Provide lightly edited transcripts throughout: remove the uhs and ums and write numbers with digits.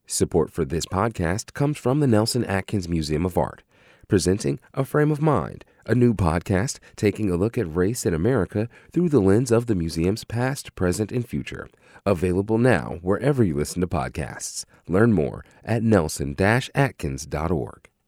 Support for this podcast comes from the Nelson Atkins Museum of Art, presenting A Frame of Mind, a new podcast taking a look at race in America through the lens of the museum's past, present, and future. Available now wherever you listen to podcasts. Learn more at nelson-atkins.org.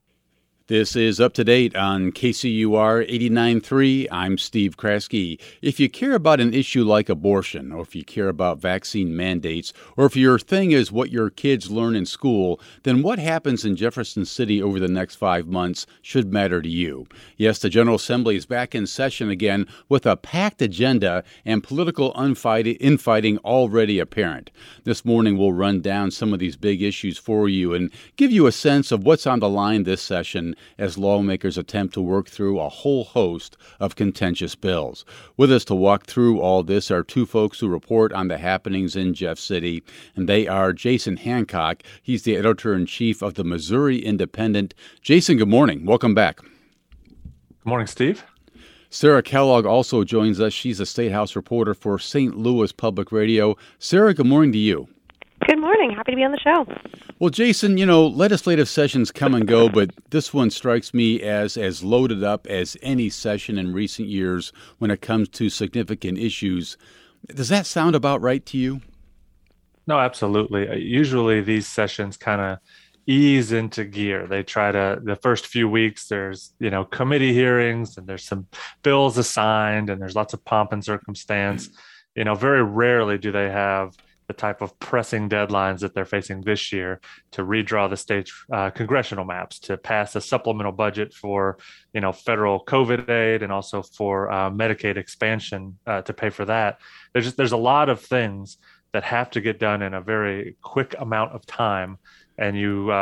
This is Up to Date on KCUR 89.3. I'm Steve Kraske. If you care about an issue like abortion, or if you care about vaccine mandates, or if your thing is what your kids learn in school, then what happens in Jefferson City over the next 5 months should matter to you. Yes, the General Assembly is back in session again with a packed agenda and political infighting already apparent. This morning we'll run down some of these big issues for you and give you a sense of what's on the line this session as lawmakers attempt to work through a whole host of contentious bills. With us to walk through all this are two folks who report on the happenings in Jeff City, and they are Jason Hancock. He's the editor-in-chief of the Missouri Independent. Jason, good morning. Welcome back. Good morning, Steve. Sarah Kellogg also joins us. She's a State House reporter for St. Louis Public Radio. Sarah, good morning to you. Good morning. Happy to be on the show. Well, Jason, legislative sessions come and go, but this one strikes me as loaded up as any session in recent years when it comes to significant issues. Does that sound about right to you? No, absolutely. Usually these sessions kind of ease into gear. They try to, the first few weeks, there's, committee hearings and there's some bills assigned and there's lots of pomp and circumstance. Very rarely do they have the type of pressing deadlines that they're facing this year to redraw the state's congressional maps, to pass a supplemental budget for, federal COVID aid and also for Medicaid expansion to pay for that. There's a lot of things that have to get done in a very quick amount of time. And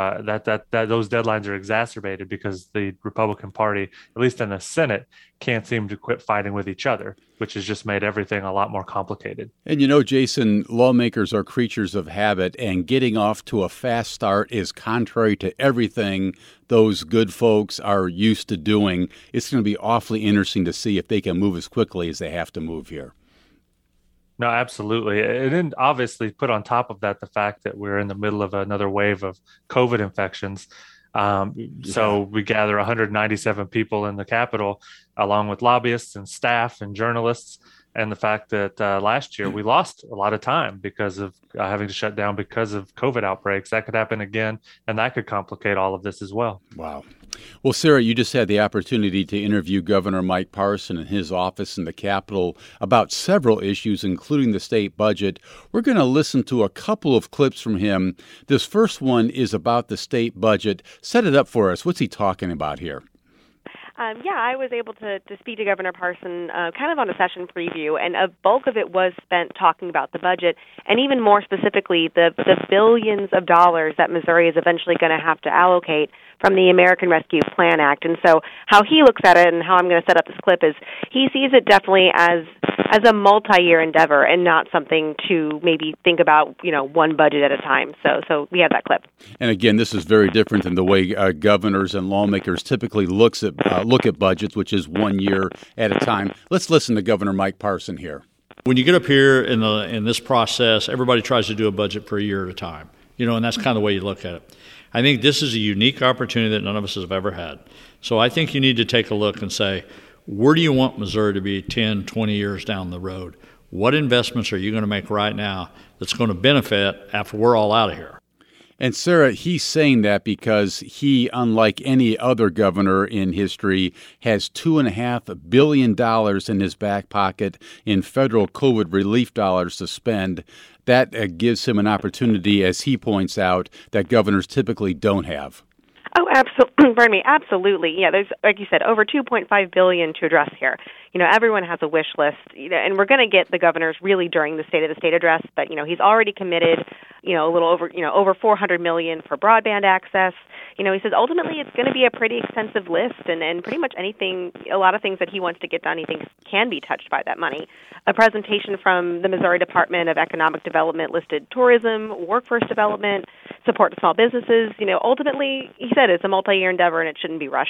those deadlines are exacerbated because the Republican Party, at least in the Senate, can't seem to quit fighting with each other, which has just made everything a lot more complicated. And Jason, lawmakers are creatures of habit, and getting off to a fast start is contrary to everything those good folks are used to doing. It's going to be awfully interesting to see if they can move as quickly as they have to move here. No, absolutely. And then obviously put on top of that the fact that we're in the middle of another wave of COVID infections. So we gather 197 people in the Capitol, along with lobbyists and staff and journalists. And the fact that last year we lost a lot of time because of having to shut down because of COVID outbreaks. That could happen again, and that could complicate all of this as well. Wow. Well, Sarah, you just had the opportunity to interview Governor Mike Parson in his office in the Capitol about several issues, including the state budget. We're going to listen to a couple of clips from him. This first one is about the state budget. Set it up for us. What's he talking about here? I was able to speak to Governor Parson kind of on a session preview, and a bulk of it was spent talking about the budget, and even more specifically, the billions of dollars that Missouri is eventually going to have to allocate from the American Rescue Plan Act. And so how he looks at it and how I'm going to set up this clip is he sees it definitely as a multi-year endeavor and not something to maybe think about, one budget at a time. So we have that clip. And again, this is very different than the way governors and lawmakers typically look at budgets, which is 1 year at a time. Let's listen to Governor Mike Parson here. When you get up here in this process, everybody tries to do a budget for a year at a time, and that's kind of the way you look at it. I think this is a unique opportunity that none of us have ever had. So I think you need to take a look and say, where do you want Missouri to be 10, 20 years down the road? What investments are you going to make right now that's going to benefit after we're all out of here? And Sarah, he's saying that because he, unlike any other governor in history, has $2.5 billion in his back pocket in federal COVID relief dollars to spend. That gives him an opportunity, as he points out, that governors typically don't have. Oh, absolutely. Pardon me. Absolutely. Yeah, there's, like you said, over $2.5 billion to address here. Everyone has a wish list, and we're going to get the governors really during the State of the State address. But he's already committed, a little over $400 million for broadband access. He says ultimately it's going to be a pretty extensive list, and pretty much a lot of things that he wants to get done, he thinks can be touched by that money. A presentation from the Missouri Department of Economic Development listed tourism, workforce development, support to small businesses. Ultimately, he said it's a multi-year endeavor and it shouldn't be rushed.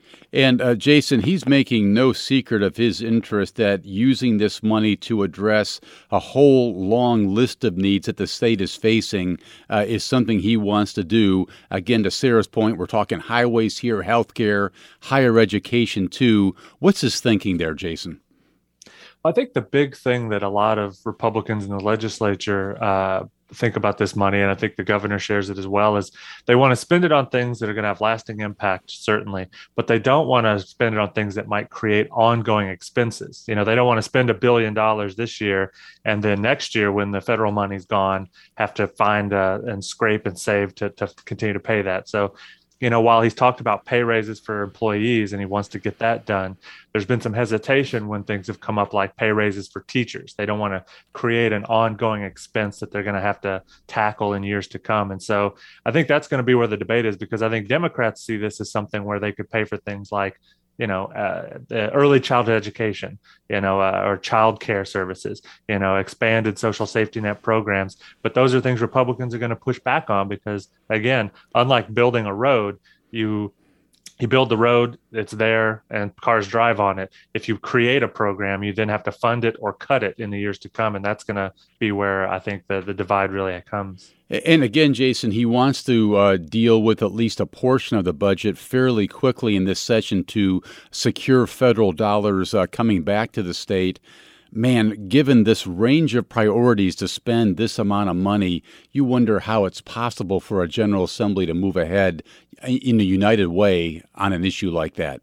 And Jason, he's making no secret of his interest that using this money to address a whole long list of needs that the state is facing is something he wants to do. Again, to Sarah's point, we're talking highways here, healthcare, higher education too. What's his thinking there, Jason? I think the big thing that a lot of Republicans in the legislature think about this money, and I think the governor shares it as well, is they want to spend it on things that are going to have lasting impact, certainly, but they don't want to spend it on things that might create ongoing expenses. They don't want to spend $1 billion this year and then next year, when the federal money's gone, have to find and scrape and save to continue to pay that. So, while he's talked about pay raises for employees and he wants to get that done, there's been some hesitation when things have come up like pay raises for teachers. They don't want to create an ongoing expense that they're going to have to tackle in years to come. And so I think that's going to be where the debate is, because I think Democrats see this as something where they could pay for things like the early childhood education, or child care services, expanded social safety net programs. But those are things Republicans are going to push back on because, again, unlike building a road, you build the road, it's there, and cars drive on it. If you create a program, you then have to fund it or cut it in the years to come. And that's going to be where I think the divide really comes. And again, Jason, he wants to deal with at least a portion of the budget fairly quickly in this session to secure federal dollars coming back to the state. Man, given this range of priorities to spend this amount of money, you wonder how it's possible for a General Assembly to move ahead in a united way on an issue like that.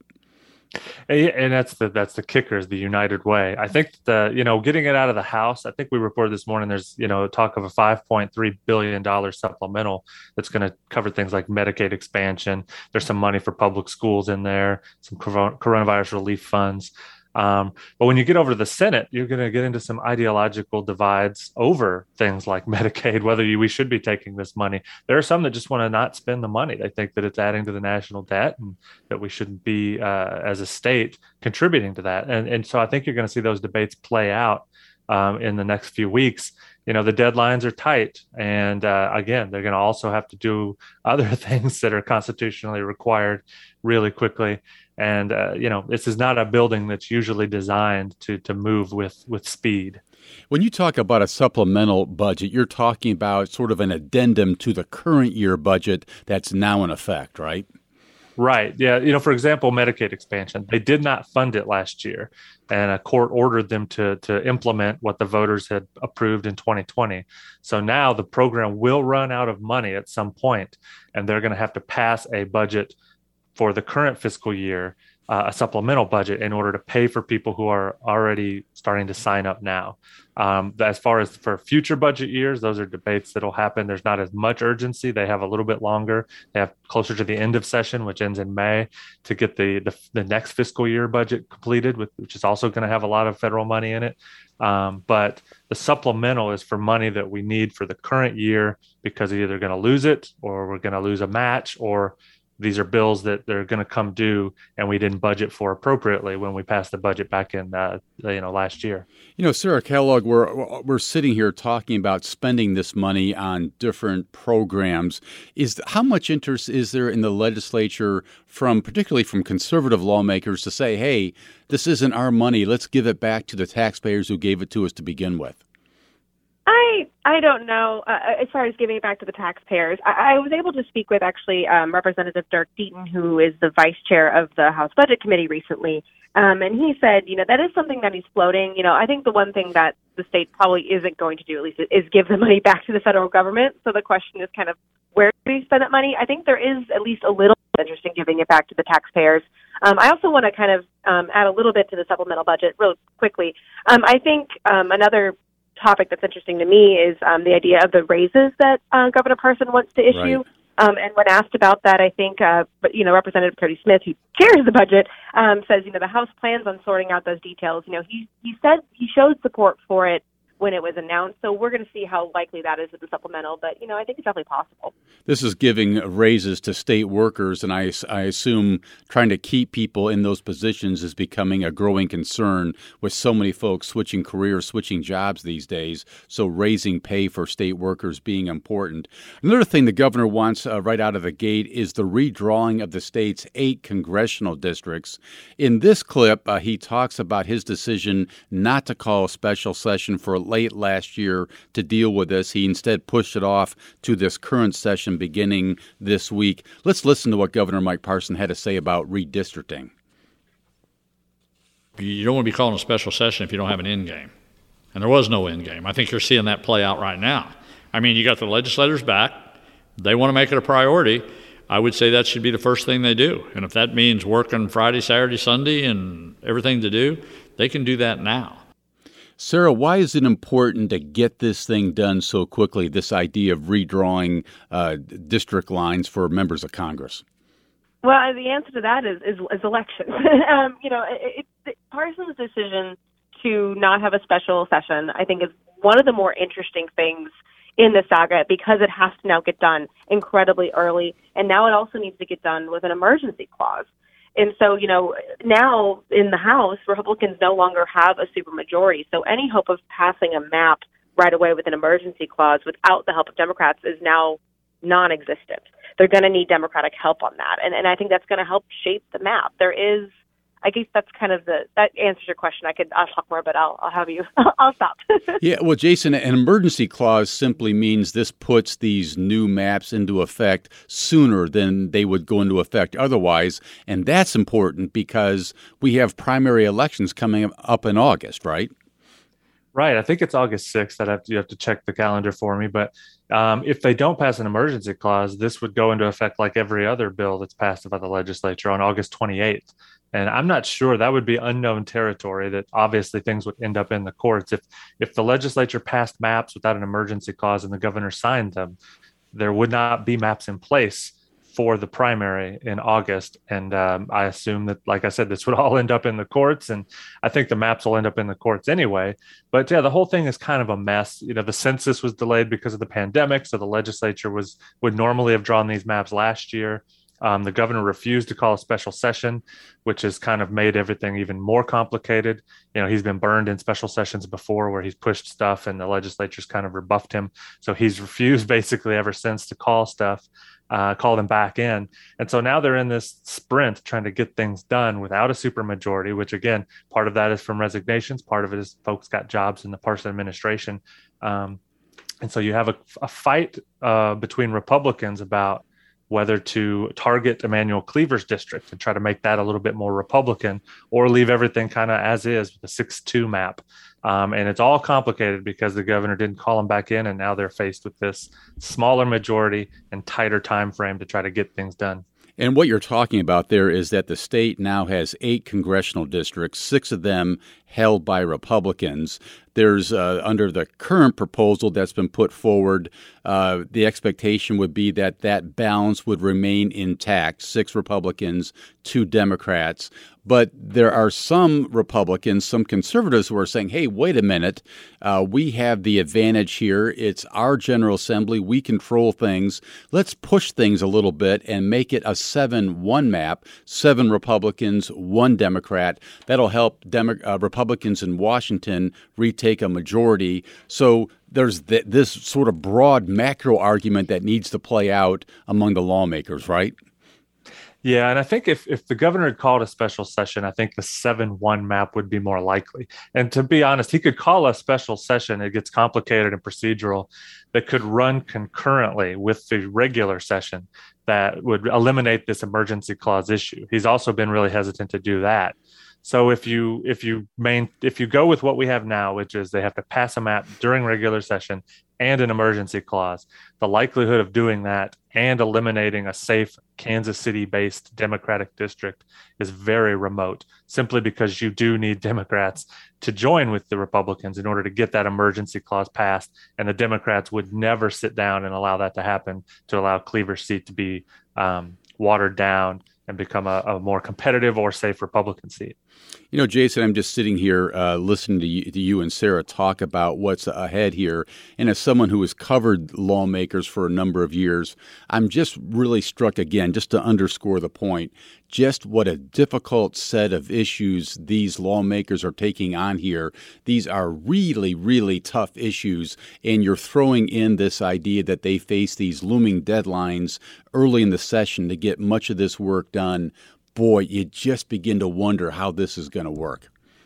And that's the kicker, is the united way. I think getting it out of the House, I think we reported this morning, there's, talk of a $5.3 billion supplemental that's going to cover things like Medicaid expansion. There's some money for public schools in there, some coronavirus relief funds. But when you get over to the Senate, you're going to get into some ideological divides over things like Medicaid, whether we should be taking this money. There are some that just want to not spend the money. They think that it's adding to the national debt and that we shouldn't be, as a state, contributing to that. And so I think you're going to see those debates play out in the next few weeks. The deadlines are tight. And again, they're going to also have to do other things that are constitutionally required really quickly. And, this is not a building that's usually designed to move with speed. When you talk about a supplemental budget, you're talking about sort of an addendum to the current year budget that's now in effect, right? Right. Yeah. For example, Medicaid expansion, they did not fund it last year, and a court ordered them to implement what the voters had approved in 2020. So now the program will run out of money at some point, and they're going to have to pass a budget for the current fiscal year, a supplemental budget, in order to pay for people who are already starting to sign up now. As far as for future budget years, those are debates that'll happen. There's not as much urgency. They have a little bit longer. They have closer to the end of session, which ends in May, to get the next fiscal year budget completed, which is also going to have a lot of federal money in it. But the supplemental is for money that we need for the current year, because either going to lose it, or we're going to lose a match, or these are bills that they're going to come due and we didn't budget for appropriately when we passed the budget back in last year. Sarah Kellogg, we're sitting here talking about spending this money on different programs. How much interest is there in the legislature, particularly from conservative lawmakers, to say, hey, this isn't our money, let's give it back to the taxpayers who gave it to us to begin with? I don't know. As far as giving it back to the taxpayers, I was able to speak with Representative Dirk Deaton, who is the vice chair of the House Budget Committee recently. And he said, that is something that he's floating. I think the one thing that the state probably isn't going to do, at least, is give the money back to the federal government. So the question is kind of, where do we spend that money? I think there is at least a little interest in giving it back to the taxpayers. I also want to kind of add a little bit to the supplemental budget real quickly. I think another topic that's interesting to me is the idea of the raises that Governor Parson wants to issue. Right. And when asked about that, I think, Representative Cody Smith, who chairs the budget, says, the House plans on sorting out those details. He said he showed support for it when it was announced. So we're going to see how likely that is with the supplemental. But, I think it's definitely possible. This is giving raises to state workers, and I assume trying to keep people in those positions is becoming a growing concern with so many folks switching careers, switching jobs these days. So raising pay for state workers being important. Another thing the governor wants right out of the gate is the redrawing of the state's 8 congressional districts. In this clip, he talks about his decision not to call a special session for late last year to deal with this. He instead pushed it off to this current session beginning this week. Let's listen to what Governor Mike Parson had to say about redistricting. You don't want to be calling a special session if you don't have an end game. And there was no end game. I think you're seeing that play out right now. I mean, you got the legislators back. They want to make it a priority. I would say that should be the first thing they do. And if that means working Friday, Saturday, Sunday, and everything to do, they can do that now. Sarah, why is it important to get this thing done so quickly, this idea of redrawing district lines for members of Congress? Well, the answer to that is elections. Parsons' decision to not have a special session, I think, is one of the more interesting things in the saga because it has to now get done incredibly early, and now it also needs to get done with an emergency clause. And so, now in the House, Republicans no longer have a supermajority. So any hope of passing a map right away with an emergency clause without the help of Democrats is now non-existent. They're going to need Democratic help on that. And I think that's going to help shape the map. I guess that's kind of that answers your question. I'll talk more, but I'll have you. I'll stop. Yeah, well, Jason, an emergency clause simply means this puts these new maps into effect sooner than they would go into effect otherwise, and that's important because we have primary elections coming up in August, right? Right. I think it's August 6th. You have to check the calendar for me. But if they don't pass an emergency clause, this would go into effect like every other bill that's passed by the legislature on August 28th. And I'm not sure, that would be unknown territory, that obviously things would end up in the courts. If the legislature passed maps without an emergency clause and the governor signed them, there would not be maps in place for the primary in August. And I assume that, like I said, this would all end up in the courts. And I think the maps will end up in the courts anyway. But yeah, the whole thing is kind of a mess. The census was delayed because of the pandemic. So the legislature would normally have drawn these maps last year. The governor refused to call a special session, which has kind of made everything even more complicated. He's been burned in special sessions before where he's pushed stuff and the legislature's kind of rebuffed him. So he's refused basically ever since to call them back in. And so now they're in this sprint trying to get things done without a supermajority, which again, part of that is from resignations. Part of it is folks got jobs in the Parson administration. And so you have a fight between Republicans about whether to target Emanuel Cleaver's district and try to make that a little bit more Republican or leave everything kind of as is with the 6-2 map. And it's all complicated because the governor didn't call them back in, and now they're faced with this smaller majority and tighter time frame to try to get things done. And what you're talking about there is that the state now has 8 congressional districts, 6 of them held by Republicans. There's, under the current proposal that's been put forward, the expectation would be that balance would remain intact, 6 Republicans, 2 Democrats. But there are some Republicans, some conservatives who are saying, hey, wait a minute, we have the advantage here. It's our General Assembly. We control things. Let's push things a little bit and make it a 7-1 map, 7 Republicans, 1 Democrat. That'll help Republicans in Washington retake a majority. So there's this sort of broad macro argument that needs to play out among the lawmakers, right? Yeah, and I think if the governor had called a special session, I think the 7-1 map would be more likely. And to be honest, he could call a special session. It gets complicated and procedural that could run concurrently with the regular session that would eliminate this emergency clause issue. He's also been really hesitant to do that. So if you go with what we have now, which is they have to pass a map during regular session and an emergency clause, the likelihood of doing that and eliminating a safe Kansas City-based Democratic district is very remote, simply because you do need Democrats to join with the Republicans in order to get that emergency clause passed. And the Democrats would never sit down and allow that to happen, to allow Cleaver's seat to be watered down and become a more competitive or safe Republican seat. You know, Jason, I'm just sitting here listening to you and Sarah talk about what's ahead here. And as someone who has covered lawmakers for a number of years, I'm just really struck again, just to underscore the point, just what a difficult set of issues these lawmakers are taking on here. These are really, really tough issues. And you're throwing in this idea that they face these looming deadlines early in the session to get much of this work done. Boy, you just begin to wonder how this is going to work.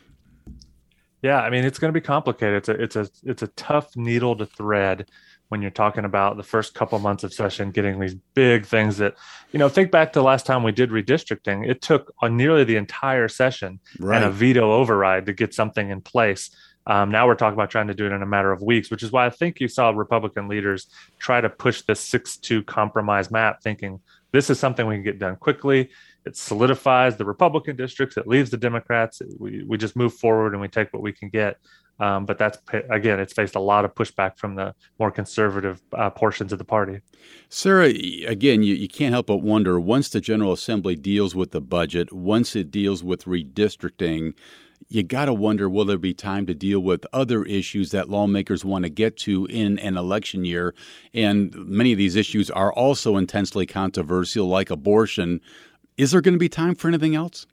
Yeah, I mean, it's going to be complicated. It's a tough needle to thread when you're talking about the first couple months of session, getting these big things that, think back to the last time we did redistricting. It took nearly the entire session and a veto override to get something in place. Now we're talking about trying to do it in a matter of weeks, which is why I think you saw Republican leaders try to push this 6-2 compromise map, thinking this is something we can get done quickly. It solidifies the Republican districts. It leaves the Democrats. We just move forward and we take what we can get. But that's, again, it's faced a lot of pushback from the more conservative portions of the party. Sarah, again, you can't help but wonder, once the General Assembly deals with the budget, once it deals with redistricting, you got to wonder, will there be time to deal with other issues that lawmakers want to get to in an election year? And many of these issues are also intensely controversial, like abortion. Is there going to be time for anything else?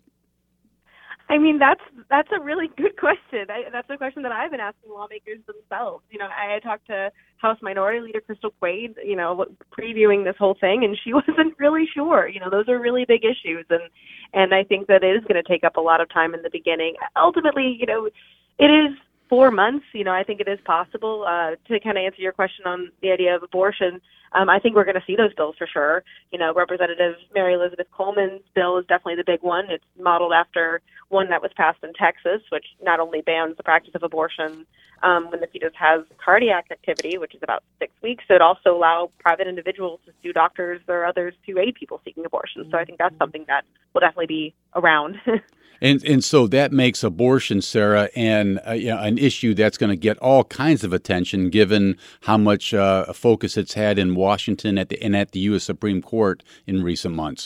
I mean, that's a really good question. That's a question that I've been asking lawmakers themselves. I had talked to House Minority Leader Crystal Quade, previewing this whole thing, and she wasn't really sure. Those are really big issues, and I think that it is going to take up a lot of time in the beginning. Ultimately, it is 4 months. I think it is possible to kind of answer your question on the idea of abortion. I think we're going to see those bills for sure. Representative Mary Elizabeth Coleman's bill is definitely the big one. It's modeled after one that was passed in Texas, which not only bans the practice of abortion when the fetus has cardiac activity, which is about 6 weeks, it also allows private individuals to sue doctors or others to aid people seeking abortion. So I think that's something that will definitely be around. And so that makes abortion, Sarah, an issue that's going to get all kinds of attention, given how much focus it's had in Washington and at the U.S. Supreme Court in recent months.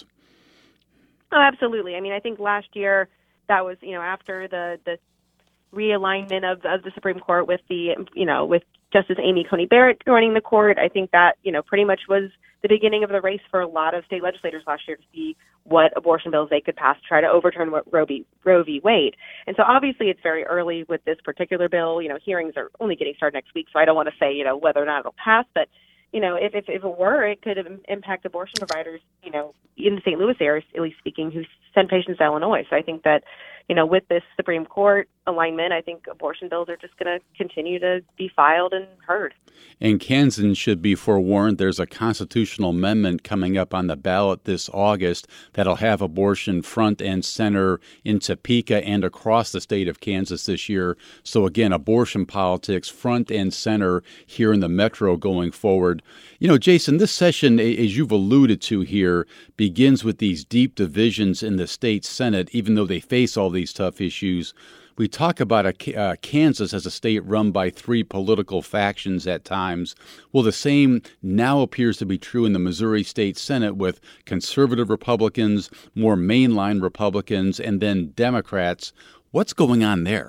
Oh, absolutely. I mean, I think last year that was, after the realignment of the Supreme Court with with Justice Amy Coney Barrett joining the court. I think that, pretty much was the beginning of the race for a lot of state legislators last year to see what abortion bills they could pass to try to overturn Roe v. Wade. And so obviously it's very early with this particular bill. Hearings are only getting started next week, so I don't want to say, whether or not it'll pass, but if it were, it could impact abortion providers, in the St. Louis area, at least speaking, who send patients to Illinois. So I think that, with this Supreme Court alignment, I think abortion bills are just going to continue to be filed and heard. And Kansans should be forewarned. There's a constitutional amendment coming up on the ballot this August that'll have abortion front and center in Topeka and across the state of Kansas this year. So again, abortion politics front and center here in the metro going forward. Jason, this session, as you've alluded to here, begins with these deep divisions in the state Senate, even though they face all these tough issues. We talk about Kansas as a state run by three political factions at times. Well, the same now appears to be true in the Missouri State Senate, with conservative Republicans, more mainline Republicans, and then Democrats. What's going on there?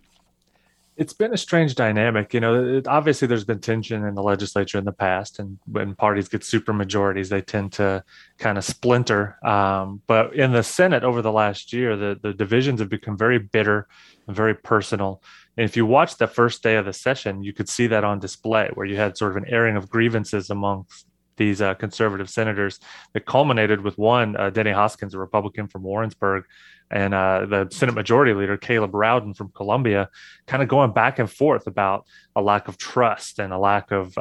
It's been a strange dynamic. Obviously there's been tension in the legislature in the past, and when parties get super majorities, they tend to kind of splinter. But in the Senate over the last year, the divisions have become very bitter and very personal. And if you watch the first day of the session, you could see that on display, where you had sort of an airing of grievances amongst these conservative senators that culminated with one, Denny Hoskins, a Republican from Warrensburg, and the Senate Majority Leader, Caleb Rowden from Columbia, kind of going back and forth about a lack of trust and a lack of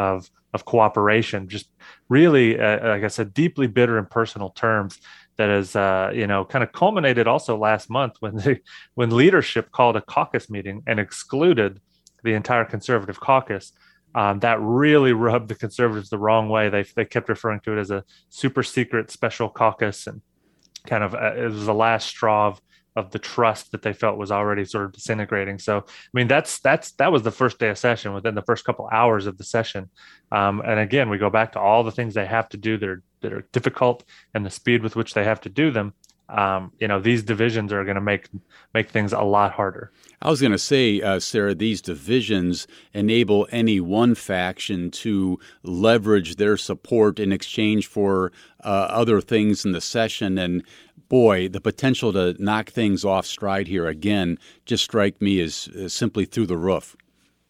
cooperation. Just really, like I said, deeply bitter in personal terms. That has, kind of culminated also last month when leadership called a caucus meeting and excluded the entire conservative caucus. That really rubbed the conservatives the wrong way. They kept referring to it as a super secret special caucus, and kind of it was the last straw of the trust that they felt was already sort of disintegrating. So, I mean, that was the first day of session, within the first couple hours of the session. And again, we go back to all the things they have to do that are difficult, and the speed with which they have to do them. these divisions are going to make things a lot harder. I was going to say, Sarah, these divisions enable any one faction to leverage their support in exchange for other things in the session. And boy, the potential to knock things off stride here again just strike me as simply through the roof.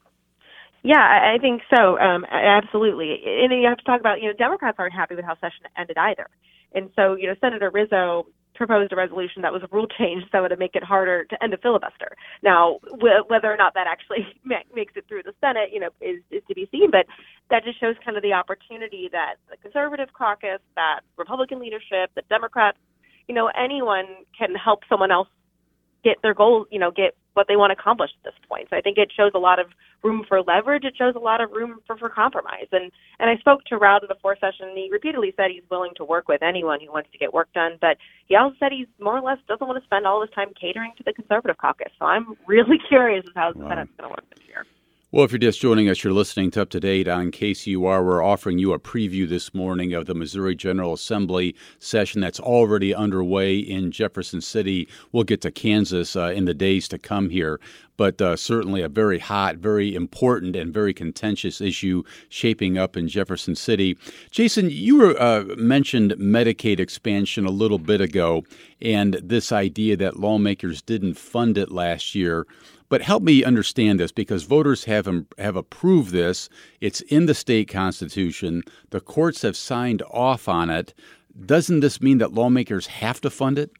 Yeah, I think so. Absolutely. And then you have to talk about, Democrats aren't happy with how session ended either. And so, Senator Rizzo proposed a resolution that was a rule change that would make it harder to end a filibuster. Now, whether or not that actually makes it through the Senate, is to be seen. But that just shows kind of the opportunity that the conservative caucus, that Republican leadership, the Democrats, anyone can help someone else get their goals, get what they want to accomplish at this point. So I think it shows a lot of room for leverage. It shows a lot of room for compromise. And I spoke to Rauda before session, and he repeatedly said he's willing to work with anyone who wants to get work done. But he also said he's more or less doesn't want to spend all his time catering to the conservative caucus. So I'm really curious as how the Senate's going to work this year. Well, if you're just joining us, you're listening to Up to Date on KCUR. We're offering you a preview this morning of the Missouri General Assembly session that's already underway in Jefferson City. We'll get to Kansas in the days to come here, but certainly a very hot, very important, and very contentious issue shaping up in Jefferson City. Jason, you mentioned Medicaid expansion a little bit ago and this idea that lawmakers didn't fund it last year. But help me understand this, because voters have approved this. It's in the state constitution. The courts have signed off on it. Doesn't this mean that lawmakers have to fund it?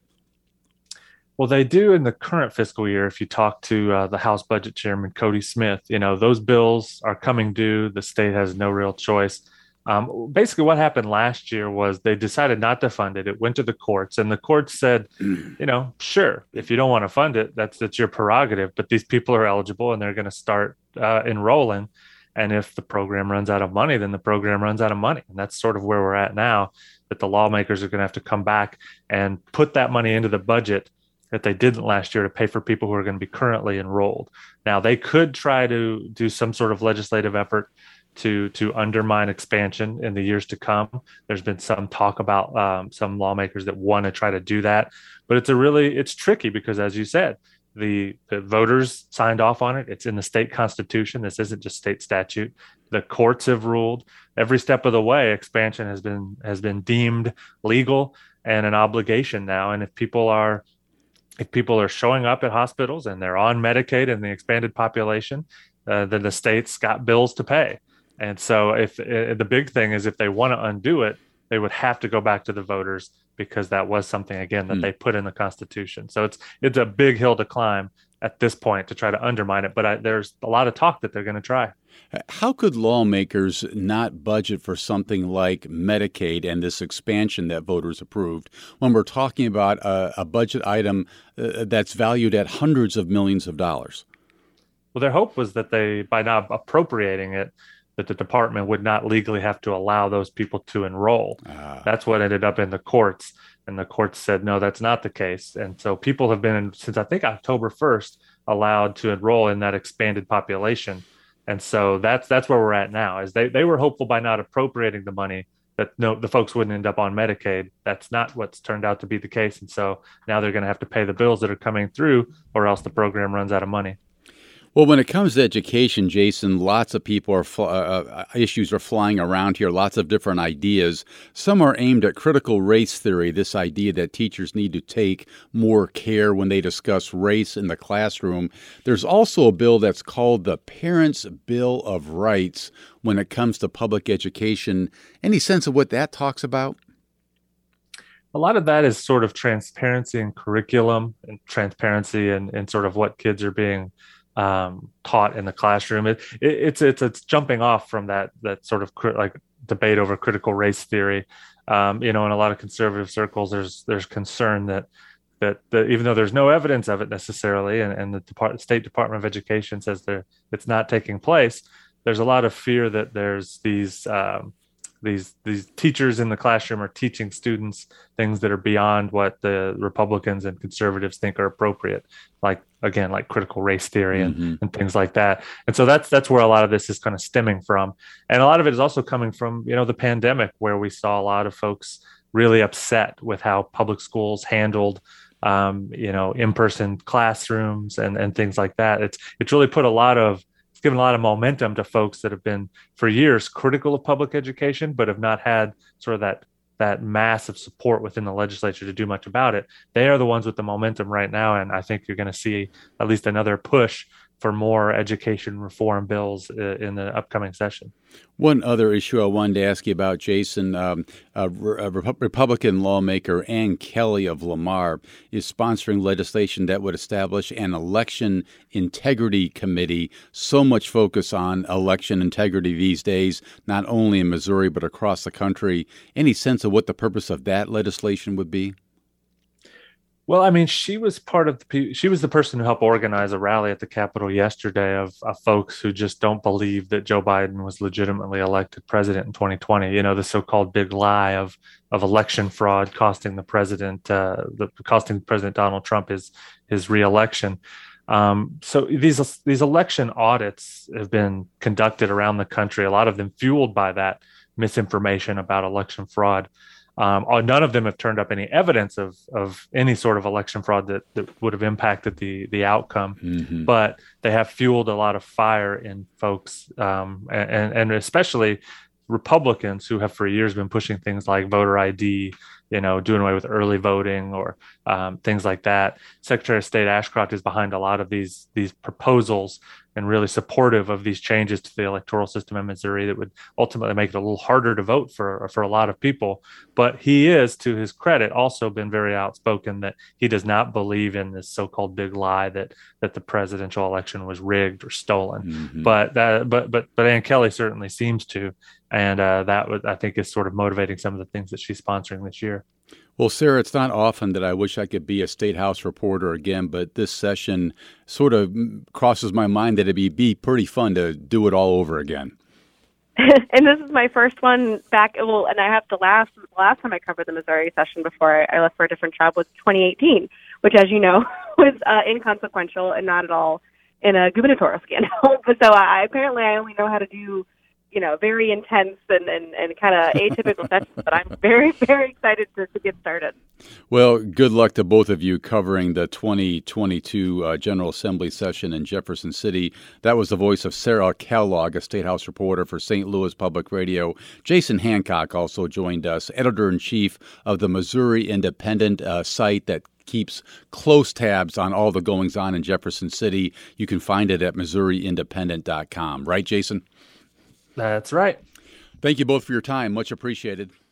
Well, they do in the current fiscal year. If you talk to the House Budget Chairman, Cody Smith, those bills are coming due. The state has no real choice. Basically, what happened last year was they decided not to fund it. It went to the courts, and the courts said, sure, if you don't want to fund it, that's your prerogative. But these people are eligible, and they're going to start enrolling. And if the program runs out of money, then the program runs out of money. And that's sort of where we're at now, that the lawmakers are going to have to come back and put that money into the budget that they didn't last year to pay for people who are going to be currently enrolled. Now, they could try to do some sort of legislative effort to undermine expansion in the years to come. There's been some talk about some lawmakers that want to try to do that, but it's tricky because, as you said, the voters signed off on it. It's in the state constitution. This isn't just state statute. The courts have ruled every step of the way. Expansion has been deemed legal and an obligation now. And if people are showing up at hospitals and they're on Medicaid in the expanded population, then the state's got bills to pay. And so if the big thing is if they want to undo it, they would have to go back to the voters, because that was something, again, that they put in the Constitution. So it's a big hill to climb at this point to try to undermine it. But there's a lot of talk that they're going to try. How could lawmakers not budget for something like Medicaid and this expansion that voters approved when we're talking about a budget item that's valued at hundreds of millions of dollars? Well, their hope was that by not appropriating it, that the department would not legally have to allow those people to enroll. That's what ended up in the courts. And the courts said, no, that's not the case. And so people have been, since I think October 1st, allowed to enroll in that expanded population. And so that's where we're at now, is they were hopeful by not appropriating the money that the folks wouldn't end up on Medicaid. That's not what's turned out to be the case. And so now they're going to have to pay the bills that are coming through, or else the program runs out of money. Well, when it comes to education, Jason, lots of people issues are flying around here, lots of different ideas. Some are aimed at critical race theory, this idea that teachers need to take more care when they discuss race in the classroom. There's also a bill that's called the Parents' Bill of Rights when it comes to public education. Any sense of what that talks about? A lot of that is sort of transparency in curriculum and transparency in sort of what kids are being taught in the classroom. It's jumping off from that sort of debate over critical race theory. In a lot of conservative circles, there's concern that even though there's no evidence of it necessarily, and the State Department of Education says it's not taking place, there's a lot of fear that there's these teachers in the classroom are teaching students things that are beyond what the Republicans and conservatives think are appropriate, like critical race theory and things like that. And so that's where a lot of this is kind of stemming from. And a lot of it is also coming from, the pandemic, where we saw a lot of folks really upset with how public schools handled in-person classrooms and things like that. It's really put it's given a lot of momentum to folks that have been for years critical of public education, but have not had sort of that massive support within the legislature to do much about it. They are the ones with the momentum right now, and I think you're going to see at least another push for more education reform bills in the upcoming session. One other issue I wanted to ask you about, Jason, Republican lawmaker Ann Kelly of Lamar is sponsoring legislation that would establish an election integrity committee. So much focus on election integrity these days, not only in Missouri but across the country. Any sense of what the purpose of that legislation would be? Well, I mean, she was the person who helped organize a rally at the Capitol yesterday of folks who just don't believe that Joe Biden was legitimately elected president in 2020. You know, the so-called big lie of election fraud costing President Donald Trump his reelection. So these election audits have been conducted around the country. A lot of them fueled by that misinformation about election fraud. None of them have turned up any evidence of any sort of election fraud that would have impacted the outcome, mm-hmm. but they have fueled a lot of fire in folks, and especially Republicans who have for years been pushing things like voter ID, doing away with early voting or things like that. Secretary of State Ashcroft is behind a lot of these proposals and really supportive of these changes to the electoral system in Missouri that would ultimately make it a little harder to vote for a lot of people. But he is, to his credit, also been very outspoken that he does not believe in this so-called big lie that the presidential election was rigged or stolen. Mm-hmm. But Ann Kelly certainly seems to, and I think is sort of motivating some of the things that she's sponsoring this year. Well, Sarah, it's not often that I wish I could be a State House reporter again, but this session sort of crosses my mind that it'd be pretty fun to do it all over again. And this is my first one back. Well, and I have the last time I covered the Missouri session before I left for a different job was 2018, which, as you know, was inconsequential and not at all in a gubernatorial scandal. But so I only know how to do very intense and kind of atypical sessions, but I'm very, very excited to get started. Well, good luck to both of you covering the 2022 General Assembly session in Jefferson City. That was the voice of Sarah Kellogg, a State House reporter for St. Louis Public Radio. Jason Hancock also joined us, editor-in-chief of the Missouri Independent site that keeps close tabs on all the goings-on in Jefferson City. You can find it at MissouriIndependent.com. Right, Jason? That's right. Thank you both for your time. Much appreciated.